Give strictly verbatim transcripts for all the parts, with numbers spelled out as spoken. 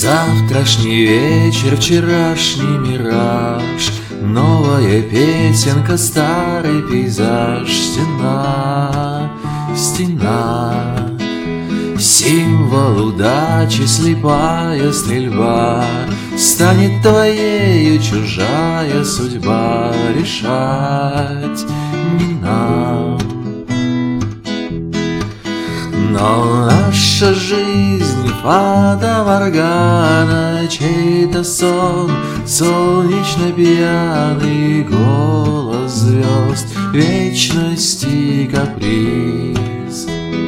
Завтрашний вечер, вчерашний мираж, новая песенка, старый пейзаж. Стена, стена, символ удачи, слепая стрельба. Станет твоею чужая судьба, решать не нам. Но наша жизнь фата Моргана, чей-то сон, солнечно пьяный голос звезд, вечности каприз.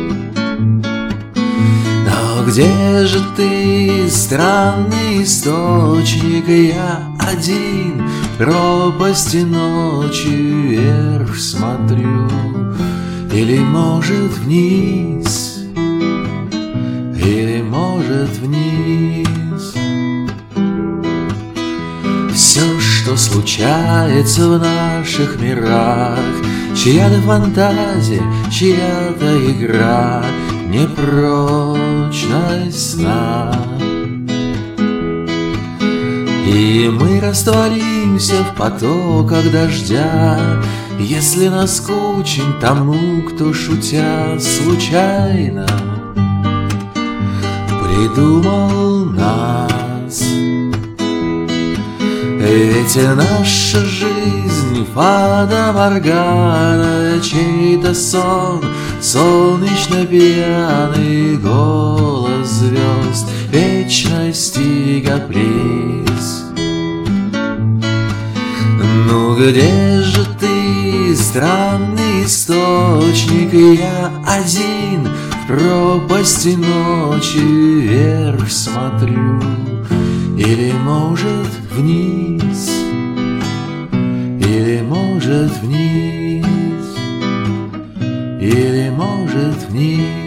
Но где же ты, странный источник? Я один, пропасти ночи вверх смотрю, или, может, вниз, или, может, вниз. Все, что случается в наших мирах, чья-то фантазия, чья-то игра, непрочность сна. И мы растворимся в потоках дождя, если наскучен тому, кто, шутя, случайно придумал нас. Ведь наша жизнь фата Моргана, чей-то сон, солнечно пьяный голос звезд, вечности каприз. Ну где же ты, странный источник? Я один, в пропасти ночи вверх смотрю, или, может, вниз, или, может, вниз, или, может, вниз.